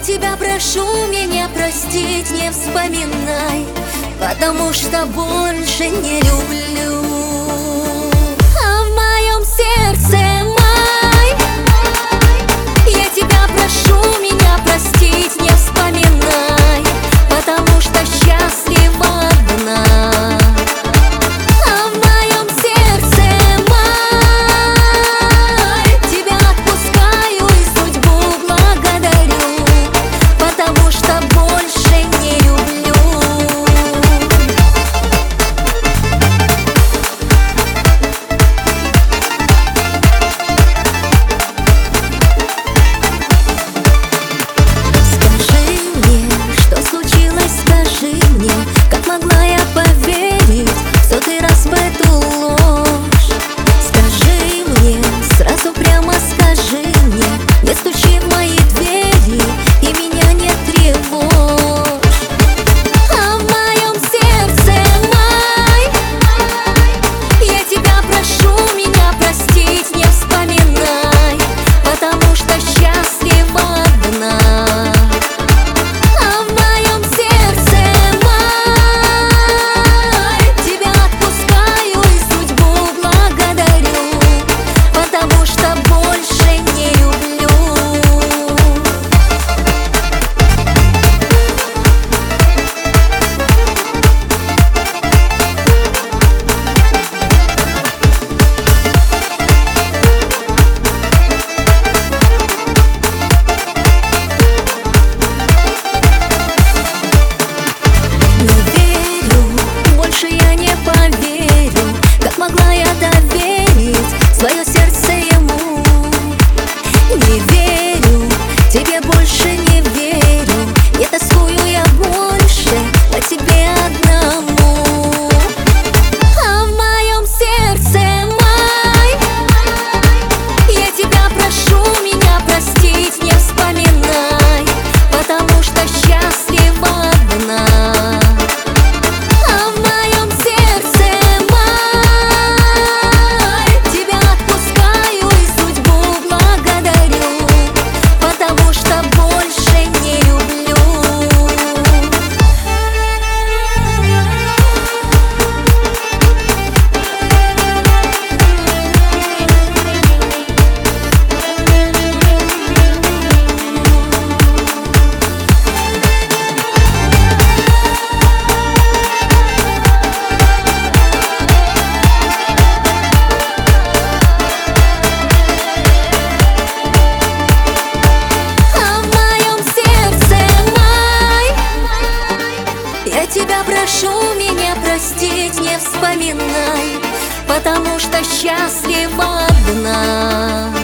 тебя прошу, меня простить не вспоминай, потому что больше не люблю. А в моем сердце май. Я тебя прошу, меня простить не вспоминай, потому что счастлива одна. Могла я доверить свое сердце ему? Не верю, тебе больше не верю. Не тоскую я больше по тебе одному. А в моем сердце май. Я тебя прошу, меня простить не вспоминай, потому что счастлива одна. Я тебя прошу, меня простить не вспоминай, потому что счастлива одна.